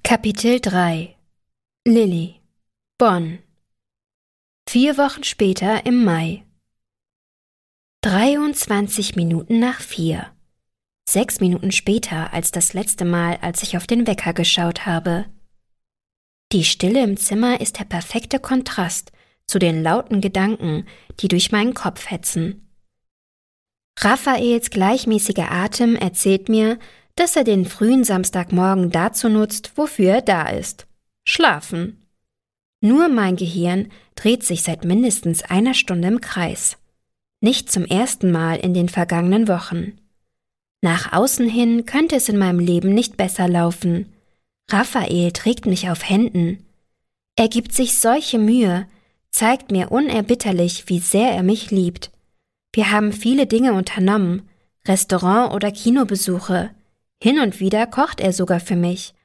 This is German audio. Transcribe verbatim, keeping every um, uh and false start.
Kapitel drei. Lilly, Bonn. Vier Wochen später im Mai. Dreiundzwanzig Minuten nach vier. Sechs Minuten später als das letzte Mal, als ich auf den Wecker geschaut habe. Die Stille im Zimmer ist der perfekte Kontrast zu den lauten Gedanken, die durch meinen Kopf hetzen. Raphaels gleichmäßiger Atem erzählt mir, dass er den frühen Samstagmorgen dazu nutzt, wofür er da ist: Schlafen. Nur mein Gehirn dreht sich seit mindestens einer Stunde im Kreis. Nicht zum ersten Mal in den vergangenen Wochen. Nach außen hin könnte es in meinem Leben nicht besser laufen. Raphael trägt mich auf Händen. Er gibt sich solche Mühe, zeigt mir unerbitterlich, wie sehr er mich liebt. Wir haben viele Dinge unternommen, Restaurant- oder Kinobesuche. Hin und wieder kocht er sogar für mich.